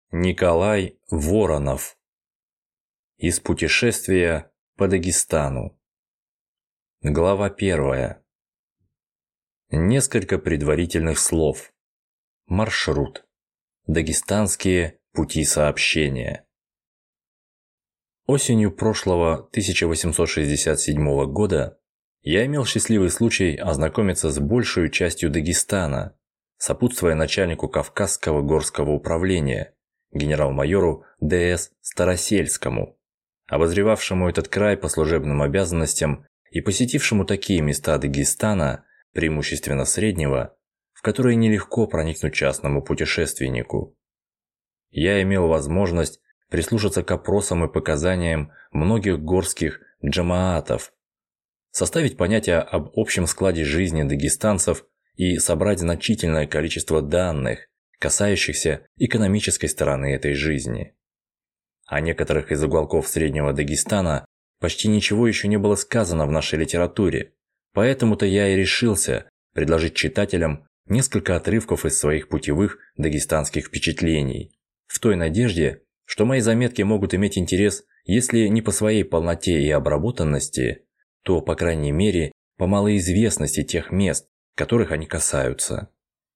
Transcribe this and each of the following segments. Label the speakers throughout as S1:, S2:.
S1: Николай Воронов. Из путешествия по Дагестану. Глава 1. Несколько предварительных слов. Маршрут. Дагестанские пути сообщения. Осенью прошлого 1867 года я имел счастливый случай ознакомиться с большей частью Дагестана, сопутствуя начальнику Кавказского горского управления, генерал-майору Д.С. Старосельскому, обозревавшему этот край по служебным обязанностям и посетившему такие места Дагестана, преимущественно среднего, в которые нелегко проникнуть частному путешественнику. Я имел возможность прислушаться к опросам и показаниям многих горских джамаатов, составить понятие об общем складе жизни дагестанцев и собрать значительное количество данных, касающихся экономической стороны этой жизни. О некоторых из уголков Среднего Дагестана почти ничего еще не было сказано в нашей литературе, поэтому-то я и решился предложить читателям несколько отрывков из своих путевых дагестанских впечатлений, в той надежде, что мои заметки могут иметь интерес, если не по своей полноте и обработанности, то, по крайней мере, по малоизвестности тех мест, которых они касаются.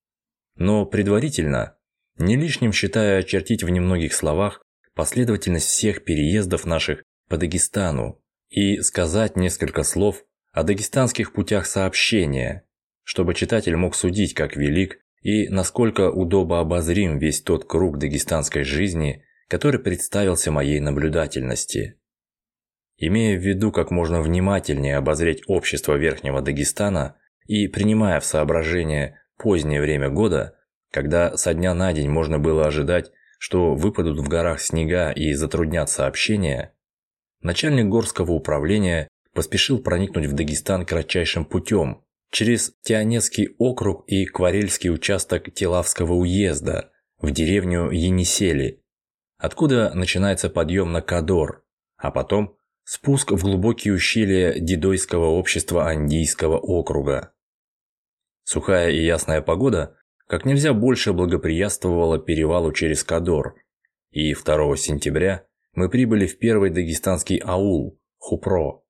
S1: Но предварительно, не лишним считаю очертить в немногих словах последовательность всех переездов наших по Дагестану и сказать несколько слов о дагестанских путях сообщения, чтобы читатель мог судить, как велик и насколько удобообозрим весь тот круг дагестанской жизни, который представился моей наблюдательности. Имея в виду как можно внимательнее обозреть общество Верхнего Дагестана и принимая в соображение позднее время года, когда со дня на день можно было ожидать, что выпадут в горах снега и затруднят сообщение, начальник горского управления поспешил проникнуть в Дагестан кратчайшим путем через Тианецкий округ и Кварельский участок Телавского уезда в деревню Енисели, откуда начинается подъем на Кадор, а потом спуск в глубокие ущелья Дидойского общества Андийского округа. Сухая и ясная погода как нельзя больше благоприятствовала перевалу через Кадор, и 2 сентября мы прибыли в первый дагестанский аул – Хупро.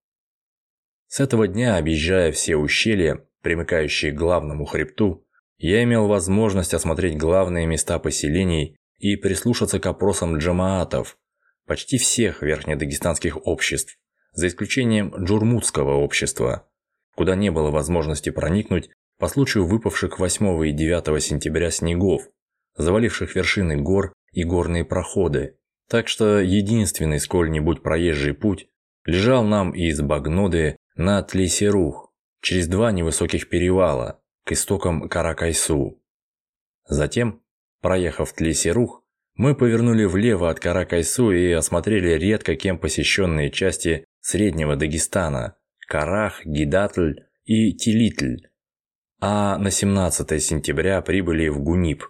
S1: С этого дня, объезжая все ущелья, примыкающие к главному хребту, я имел возможность осмотреть главные места поселений и прислушаться к опросам джамаатов почти всех верхнедагестанских обществ, за исключением Джурмутского общества, куда не было возможности проникнуть по случаю выпавших 8 и 9 сентября снегов, заваливших вершины гор и горные проходы, так что единственный сколь-нибудь проезжий путь лежал нам из Багноды на Тлейсерух, через 2 невысоких перевала, к истокам Каракайсу. Затем, проехав Тлейсерух, мы повернули влево от Каракайсу и осмотрели редко кем посещенные части Среднего Дагестана – Карах, Гидатль и Тилитль, а на 17 сентября прибыли в Гунип.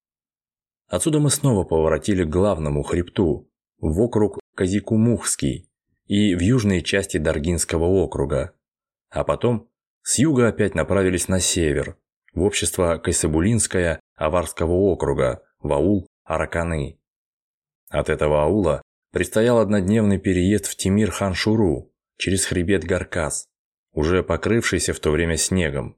S1: Отсюда мы снова поворотили к главному хребту, в округ Казикумухский и в южные части Даргинского округа, а потом с юга опять направились на север, в общество Кайсабулинское Аварского округа, в аул Араканы. От этого аула предстоял однодневный переезд в Тимир-хан-Шуру через хребет Гаркас, уже покрывшийся в то время снегом.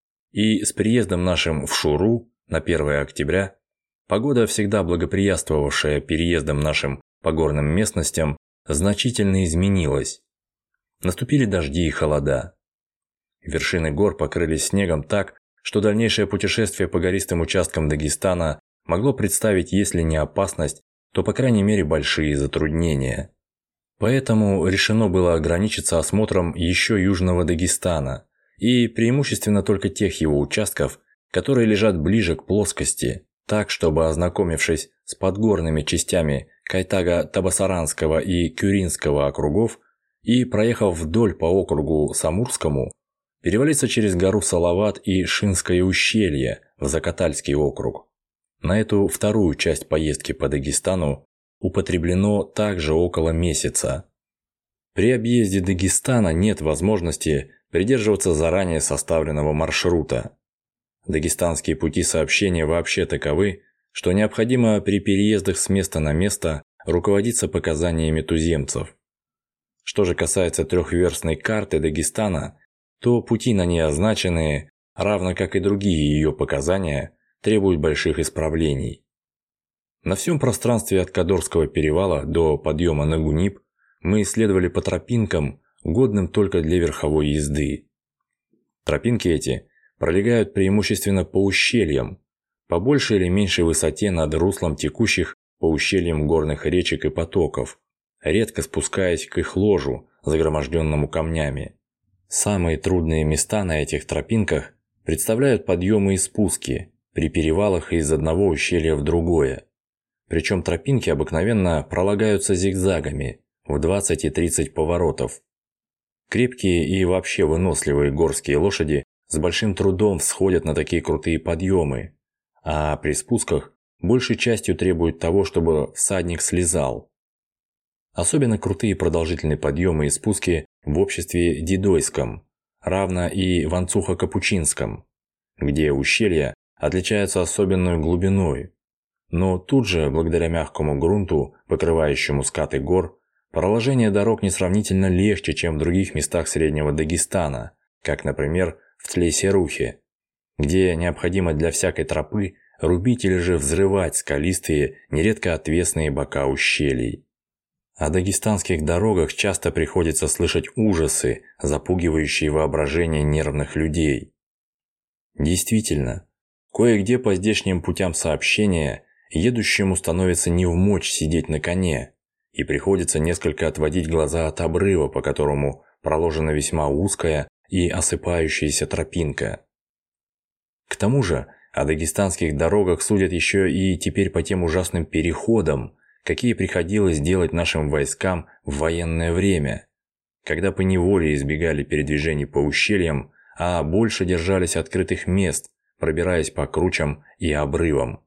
S1: И с приездом нашим в Шуру на 1 октября погода, всегда благоприятствовавшая переездам нашим по горным местностям, значительно изменилась. Наступили дожди и холода. Вершины гор покрылись снегом так, что дальнейшее путешествие по гористым участкам Дагестана могло представить, если не опасность, то по крайней мере большие затруднения. Поэтому решено было ограничиться осмотром еще Южного Дагестана и преимущественно только тех его участков, которые лежат ближе к плоскости, так, чтобы, ознакомившись с подгорными частями Кайтага-Табасаранского и Кюринского округов и проехав вдоль по округу Самурскому, перевалиться через гору Салават и Шинское ущелье в Закатальский округ. На эту вторую часть поездки по Дагестану употреблено также около месяца. При объезде Дагестана нет возможности придерживаться заранее составленного маршрута. Дагестанские пути сообщения вообще таковы, что необходимо при переездах с места на место руководиться показаниями туземцев. Что же касается трехверстной карты Дагестана, то пути на ней означенные, равно как и другие ее показания, требуют больших исправлений. На всем пространстве от Кадорского перевала до подъема на Гунип мы исследовали по тропинкам, годным только для верховой езды. Тропинки эти пролегают преимущественно по ущельям, по большей или меньшей высоте над руслом текущих по ущельям горных речек и потоков, редко спускаясь к их ложу, загроможденному камнями. Самые трудные места на этих тропинках представляют подъемы и спуски при перевалах из одного ущелья в другое. Причем тропинки обыкновенно пролагаются зигзагами в 20 и 30 поворотов. Крепкие и вообще выносливые горские лошади с большим трудом всходят на такие крутые подъемы, а при спусках большей частью требуют того, чтобы всадник слезал. Особенно крутые продолжительные подъемы и спуски в обществе Дидойском, равно и в Анцухо-Капучинском, где ущелья отличаются особенной глубиной. Но тут же, благодаря мягкому грунту, покрывающему скаты гор, проложение дорог несравнительно легче, чем в других местах Среднего Дагестана, как, например, в Тлей-Серухе, где необходимо для всякой тропы рубить или же взрывать скалистые, нередко отвесные бока ущелий. О дагестанских дорогах часто приходится слышать ужасы, запугивающие воображение нервных людей. Действительно, кое-где по здешним путям сообщения едущему становится невмочь сидеть на коне, и приходится несколько отводить глаза от обрыва, по которому проложена весьма узкая и осыпающаяся тропинка. К тому же, о дагестанских дорогах судят еще и теперь по тем ужасным переходам, какие приходилось делать нашим войскам в военное время, когда поневоле избегали передвижений по ущельям, а больше держались открытых мест, пробираясь по кручам и обрывам.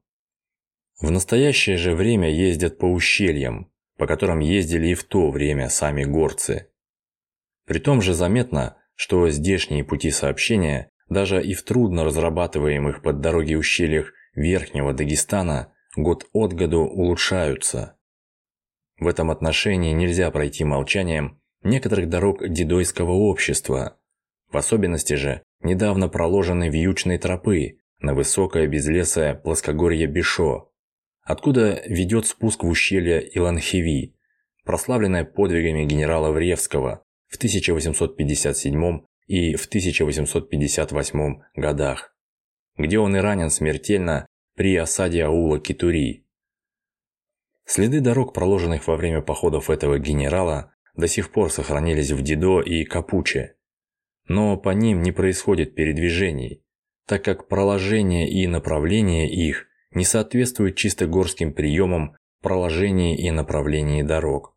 S1: В настоящее же время ездят по ущельям, по которым ездили и в то время сами горцы. Притом же заметно, что здешние пути сообщения, даже и в трудно разрабатываемых под дороги ущельях Верхнего Дагестана, год от году улучшаются. В этом отношении нельзя пройти молчанием некоторых дорог дидойского общества, в особенности же недавно проложены вьючные тропы на высокое безлесое плоскогорье Бишо, откуда ведет спуск в ущелье Иланхиви, прославленное подвигами генерала Вревского в 1857 и в 1858 годах, где он и ранен смертельно при осаде аула Китури. Следы дорог, проложенных во время походов этого генерала, до сих пор сохранились в Дидо и Капуче, но по ним не происходит передвижений, так как проложение и направление их не соответствуют чисто горским приемам проложения и направления дорог.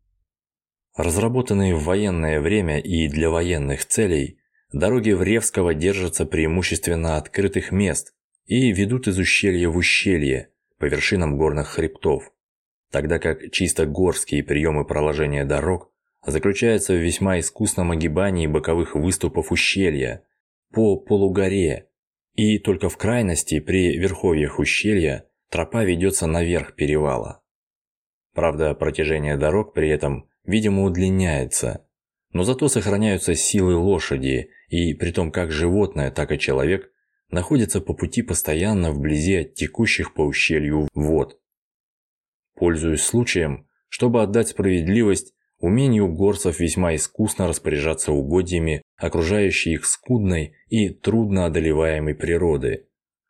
S1: Разработанные в военное время и для военных целей, дороги Вревского держатся преимущественно открытых мест и ведут из ущелья в ущелье по вершинам горных хребтов, тогда как чисто горские приемы проложения дорог заключаются в весьма искусном огибании боковых выступов ущелья по полугоре, и только в крайности при верховьях ущелья тропа ведется наверх перевала. Правда, протяжение дорог при этом, видимо, удлиняется, но зато сохраняются силы лошади, и притом как животное, так и человек находятся по пути постоянно вблизи от текущих по ущелью вод. Пользуясь случаем, чтобы отдать справедливость умению горцев весьма искусно распоряжаться угодьями окружающей их скудной и трудно одолеваемой природы.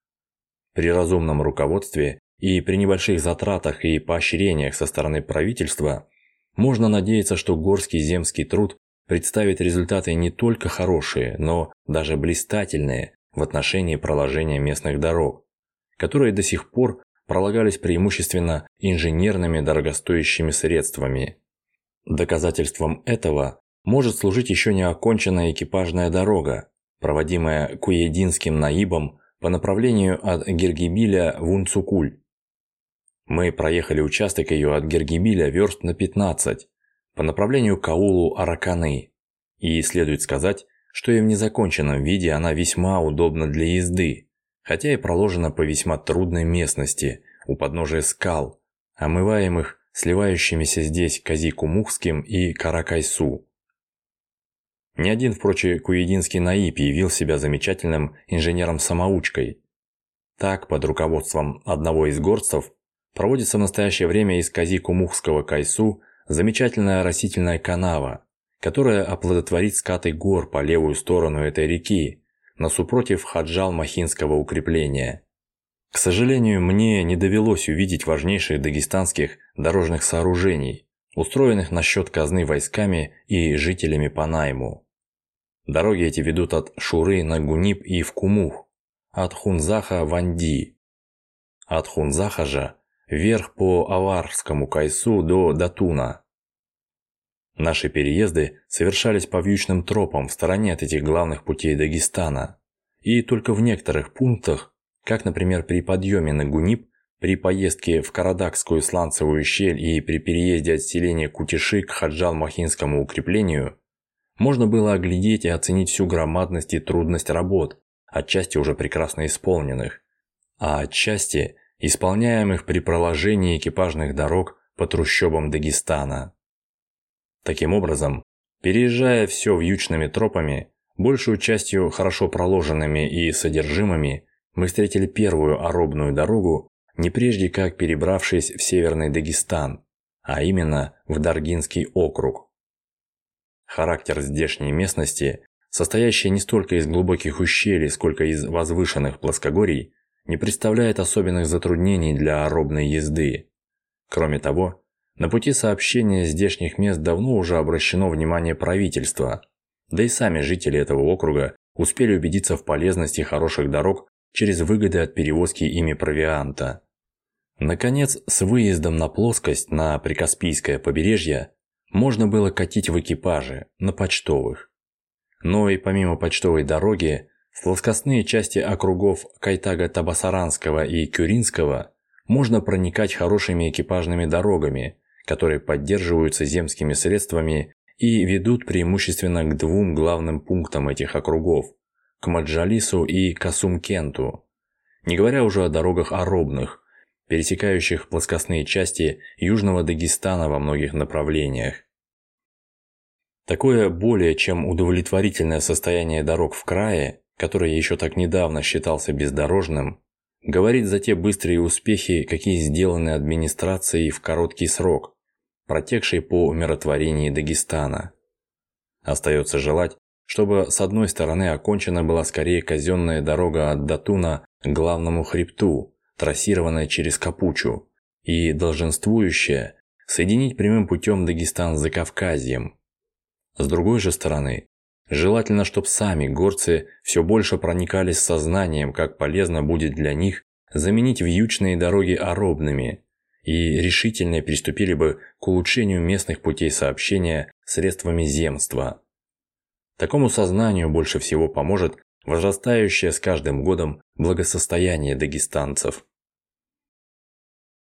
S1: При разумном руководстве и при небольших затратах и поощрениях со стороны правительства можно надеяться, что горский земский труд представит результаты не только хорошие, но даже блистательные в отношении проложения местных дорог, которые до сих пор пролагались преимущественно инженерными дорогостоящими средствами. Доказательством этого может служить еще не оконченная экипажная дорога, проводимая Куединским наибом по направлению от Гергибиля в Унцукуль. Мы проехали участок ее от Гергибиля верст на 15 по направлению к аулу Араканы, и следует сказать, что и в незаконченном виде она весьма удобна для езды, хотя и проложена по весьма трудной местности, у подножия скал, омываемых сливающимися здесь Казикумухским и Каракайсу. Ни один, впрочем, куединский наиб явил себя замечательным инженером-самоучкой. Так, под руководством одного из горцев, проводится в настоящее время из Казикумухского Кайсу замечательная растительная канава, которая оплодотворит скаты гор по левую сторону этой реки, насупротив Хаджал-Махинского укрепления. К сожалению, мне не довелось увидеть важнейших дагестанских дорожных сооружений, устроенных на счет казны войсками и жителями по найму. Дороги эти ведут от Шуры на Гунип и в Кумух, от Хунзаха в Анди. От Хунзаха же вверх по Аварскому Кайсу до Датуна. Наши переезды совершались по вьючным тропам в стороне от этих главных путей Дагестана, и только в некоторых пунктах, как, например, при подъеме на Гунип, при поездке в Карадакскую сланцевую щель и при переезде от селения Кутиши к Хаджал-Махинскому укреплению, можно было оглядеть и оценить всю громадность и трудность работ, отчасти уже прекрасно исполненных, а отчасти исполняемых при проложении экипажных дорог по трущобам Дагестана. Таким образом, переезжая все вьючными тропами, большую частью хорошо проложенными и содержимыми, мы встретили первую оробную дорогу, не прежде как перебравшись в Северный Дагестан, а именно в Даргинский округ. Характер здешней местности, состоящей не столько из глубоких ущелий, сколько из возвышенных плоскогорий, не представляет особенных затруднений для оробной езды. Кроме того, на пути сообщения здешних мест давно уже обращено внимание правительства, да и сами жители этого округа успели убедиться в полезности хороших дорог через выгоды от перевозки ими провианта. Наконец, с выездом на плоскость на Прикаспийское побережье можно было катить в экипаже, на почтовых. Но и помимо почтовой дороги, в плоскостные части округов Кайтага-Табасаранского и Кюринского можно проникать хорошими экипажными дорогами, которые поддерживаются земскими средствами и ведут преимущественно к двум главным пунктам этих округов – к Маджалису и Касумкенту, не говоря уже о дорогах оробных, пересекающих плоскостные части Южного Дагестана во многих направлениях. Такое более чем удовлетворительное состояние дорог в крае, который еще так недавно считался бездорожным, говорит за те быстрые успехи, какие сделаны администрацией в короткий срок, протекший по умиротворении Дагестана. Остается желать, чтобы с одной стороны окончена была скорее казенная дорога от Датуна к главному хребту, трассированная через Капучу, и долженствующая соединить прямым путем Дагестан с Закавказьем. С другой же стороны, желательно, чтобы сами горцы все больше проникались сознанием, как полезно будет для них заменить вьючные дороги оробными, и решительно приступили бы к улучшению местных путей сообщения средствами земства. Такому сознанию больше всего поможет возрастающее с каждым годом благосостояние дагестанцев.